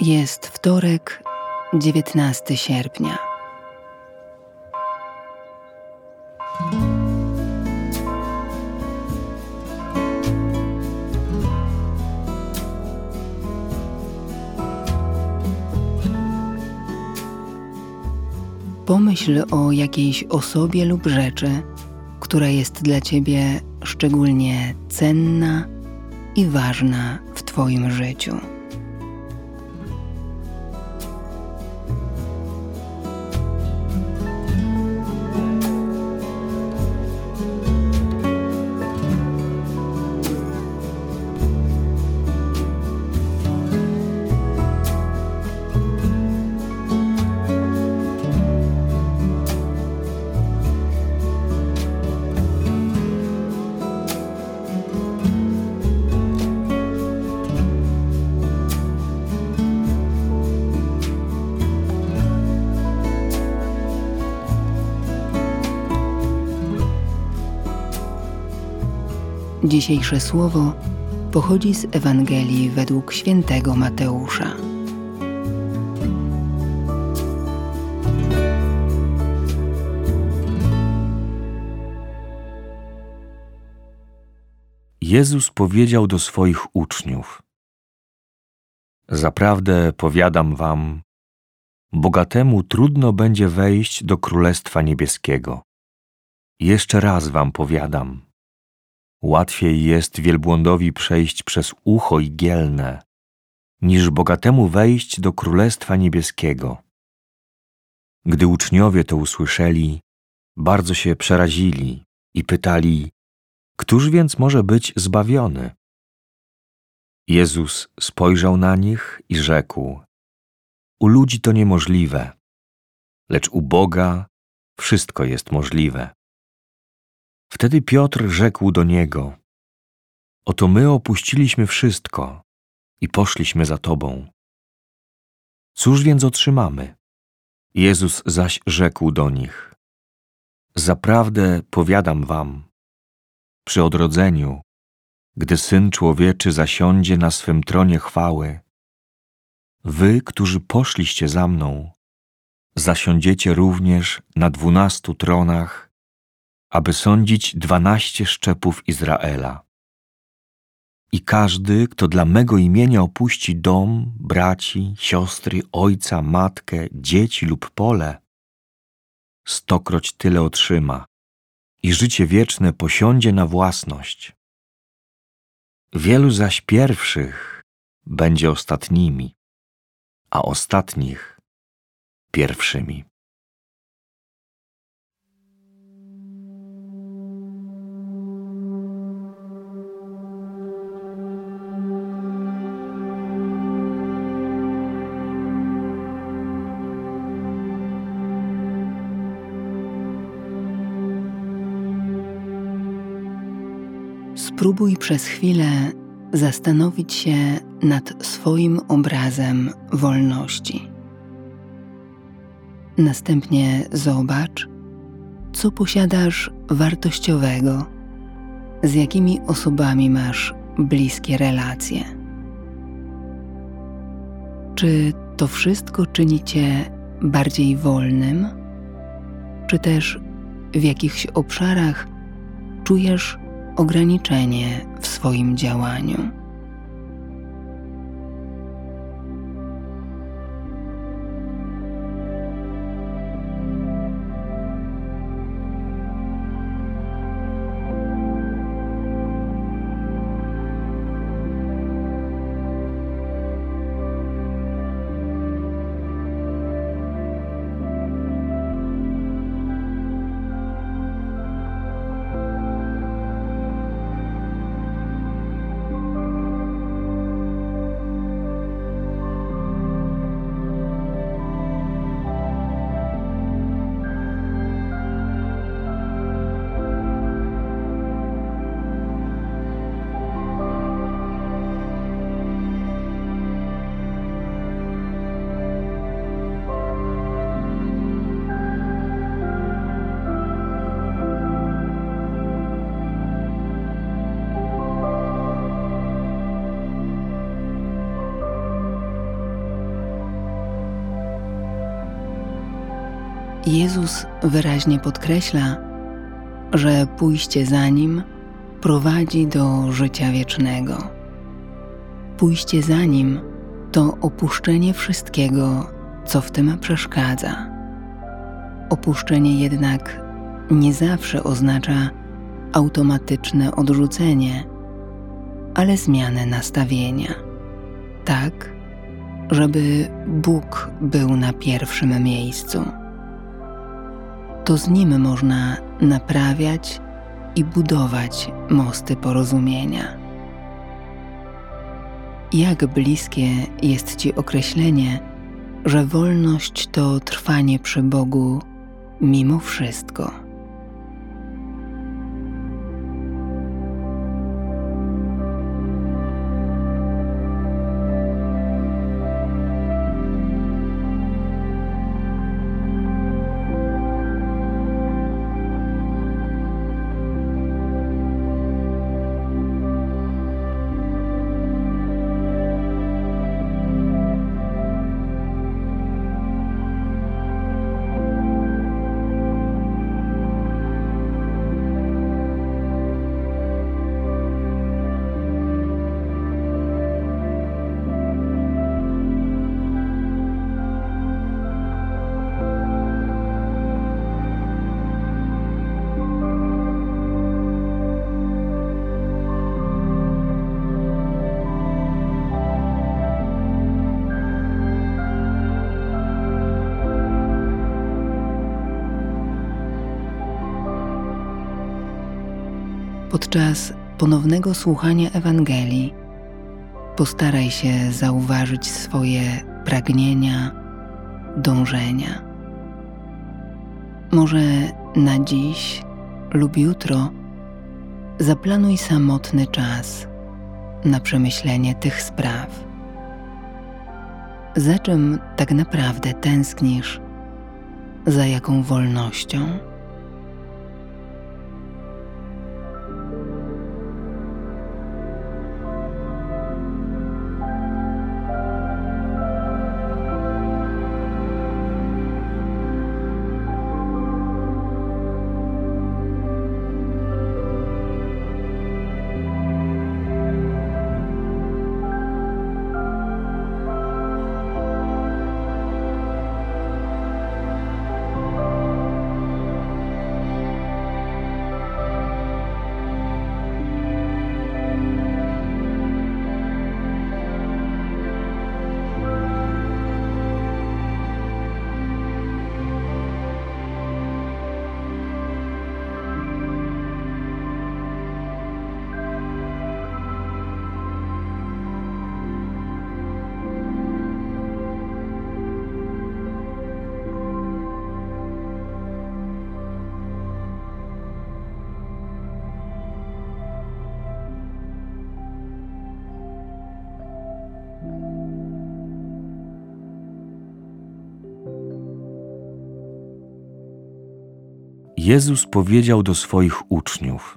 Jest wtorek, 19 sierpnia. Pomyśl o jakiejś osobie lub rzeczy, która jest dla Ciebie szczególnie cenna i ważna w Twoim życiu. Dzisiejsze słowo pochodzi z Ewangelii według świętego Mateusza. Jezus powiedział do swoich uczniów: Zaprawdę powiadam wam, bogatemu trudno będzie wejść do Królestwa Niebieskiego. Jeszcze raz wam powiadam, łatwiej jest wielbłądowi przejść przez ucho igielne, niż bogatemu wejść do Królestwa Niebieskiego. Gdy uczniowie to usłyszeli, bardzo się przerazili i pytali: Któż więc może być zbawiony? Jezus spojrzał na nich i rzekł: U ludzi to niemożliwe, lecz u Boga wszystko jest możliwe. Wtedy Piotr rzekł do Niego: Oto my opuściliśmy wszystko i poszliśmy za Tobą. Cóż więc otrzymamy? Jezus zaś rzekł do nich: Zaprawdę powiadam wam, przy odrodzeniu, gdy Syn Człowieczy zasiądzie na swym tronie chwały, wy, którzy poszliście za mną, zasiądziecie również na 12 tronach, aby sądzić 12 szczepów Izraela. I każdy, kto dla mego imienia opuści dom, braci, siostry, ojca, matkę, dzieci lub pole, 100-kroć tyle otrzyma i życie wieczne posiądzie na własność. Wielu zaś pierwszych będzie ostatnimi, a ostatnich pierwszymi. Spróbuj przez chwilę zastanowić się nad swoim obrazem wolności. Następnie zobacz, co posiadasz wartościowego, z jakimi osobami masz bliskie relacje. Czy to wszystko czyni Cię bardziej wolnym, czy też w jakichś obszarach czujesz ograniczenie w swoim działaniu? Jezus wyraźnie podkreśla, że pójście za Nim prowadzi do życia wiecznego. Pójście za Nim to opuszczenie wszystkiego, co w tym przeszkadza. Opuszczenie jednak nie zawsze oznacza automatyczne odrzucenie, ale zmianę nastawienia, tak, żeby Bóg był na pierwszym miejscu. To z Nim można naprawiać i budować mosty porozumienia. Jak bliskie jest Ci określenie, że wolność to trwanie przy Bogu mimo wszystko. Podczas ponownego słuchania Ewangelii postaraj się zauważyć swoje pragnienia, dążenia. Może na dziś lub jutro zaplanuj samotny czas na przemyślenie tych spraw. Za czym tak naprawdę tęsknisz? Za jaką wolnością? Jezus powiedział do swoich uczniów: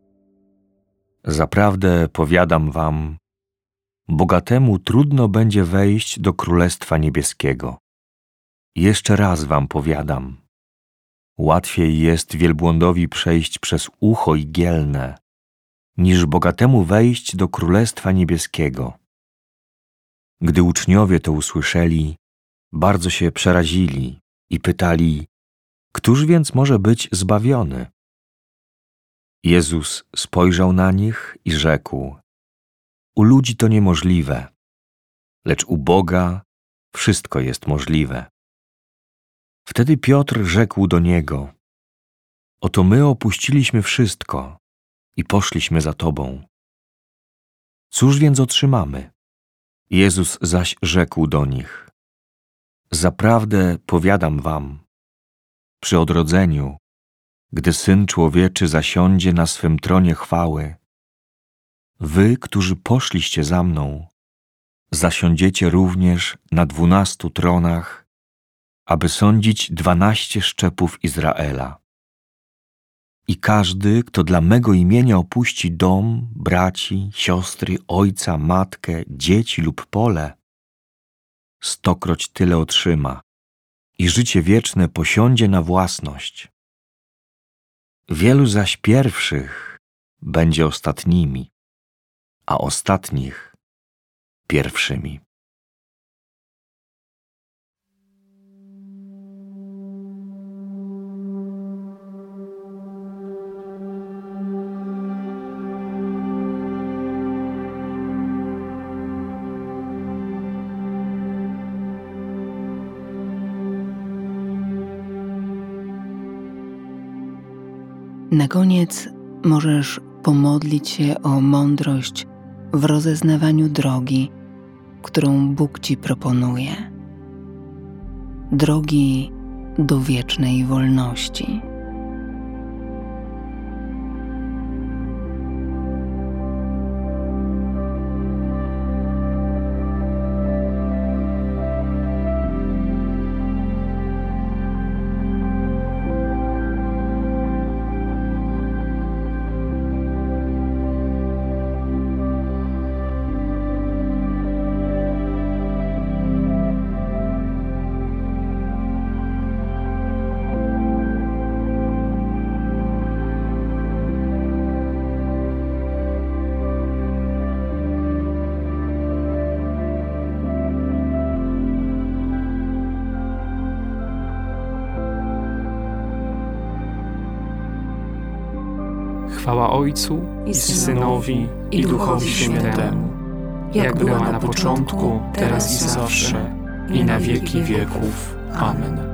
Zaprawdę powiadam wam, bogatemu trudno będzie wejść do Królestwa Niebieskiego. Jeszcze raz wam powiadam, łatwiej jest wielbłądowi przejść przez ucho igielne, niż bogatemu wejść do Królestwa Niebieskiego. Gdy uczniowie to usłyszeli, bardzo się przerazili i pytali: Któż więc może być zbawiony? Jezus spojrzał na nich i rzekł: U ludzi to niemożliwe, lecz u Boga wszystko jest możliwe. Wtedy Piotr rzekł do Niego: Oto my opuściliśmy wszystko i poszliśmy za Tobą. Cóż więc otrzymamy? Jezus zaś rzekł do nich: Zaprawdę powiadam wam, przy odrodzeniu, gdy Syn Człowieczy zasiądzie na swym tronie chwały, wy, którzy poszliście za mną, zasiądziecie również na 12 tronach, aby sądzić 12 szczepów Izraela. I każdy, kto dla mego imienia opuści dom, braci, siostry, ojca, matkę, dzieci lub pole, 100-kroć tyle otrzyma i życie wieczne posiądzie na własność. Wielu zaś pierwszych będzie ostatnimi, a ostatnich pierwszymi. Na koniec możesz pomodlić się o mądrość w rozeznawaniu drogi, którą Bóg Ci proponuje. Drogi do wiecznej wolności. Chwała Ojcu i Synowi, i Duchowi Świętemu, jak była na początku, teraz i zawsze, i na wieki wieków. Amen.